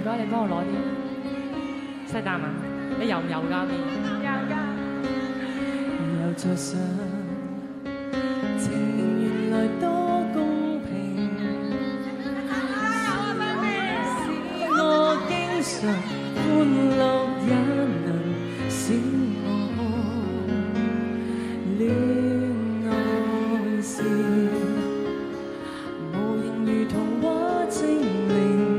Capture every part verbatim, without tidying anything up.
唔該，你幫我攞啲西蛋啊！你油唔油㗎面？油㗎。 又在想，情緣原來多公平，使我經常歡樂也能使我戀愛時，無形如童話精靈，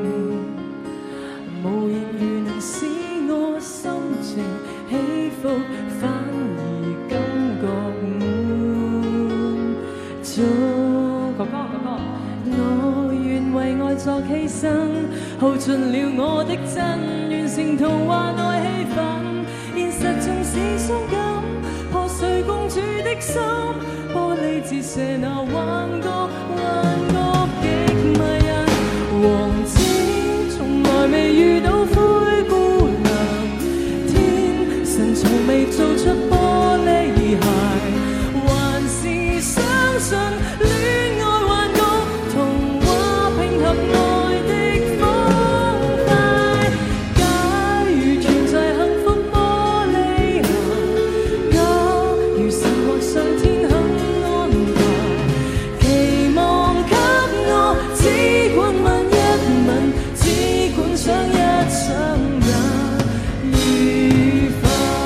無言如能使我心情起伏，反而感覺滿足。 哥哥，哥哥， 我願為愛作犧牲，耗盡了我的真，完成童話內氣氛。現實縱是傷感，破碎公主的心，玻璃折射那幻覺，幻覺極迷人。王子從來未遇到灰姑娘，天神從未做出玻璃鞋，還是相信戀愛幻覺，童話拼合愛的方塊。假如存在幸福玻璃鞋，假如神或上天肯安排，期望給我只管吻一吻，只管想一想也愉快。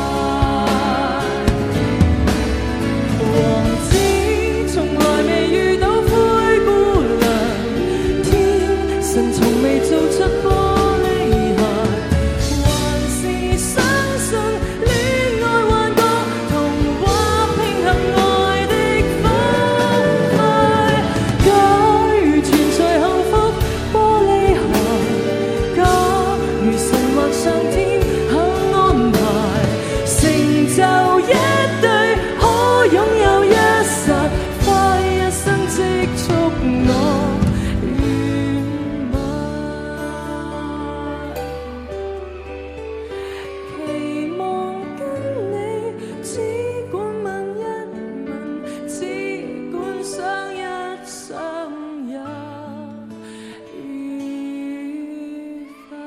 王子從來未遇到灰姑娘，天神從未做出玻璃鞋，還是相信戀愛幻覺，童話拼合愛的方塊。假如存在幸福玻璃鞋，假如神或上天肯安排，成就一對可擁有一剎，花一生積蓄我願望。期望跟你只管吻一吻，只管想一想也愉快。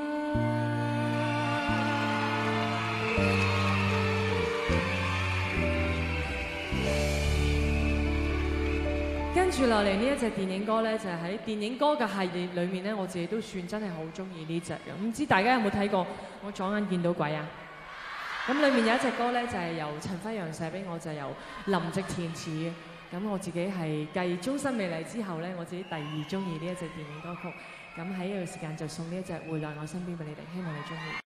跟住落嚟呢一隻電影歌咧，就係喺電影歌嘅系列裏面咧，我自己都算真係好中意呢隻嘅。唔知大家有冇睇過《我左眼見到鬼》啊？咁裏面有一隻歌咧，就係由陳輝陽寫俾我，就係由林夕填詞嘅。咁我自己係繼《終身美麗》之後咧，我自己第二中意呢一隻電影歌曲。咁喺呢個時間就送呢一隻《回來我身邊》俾你哋，希望你中意。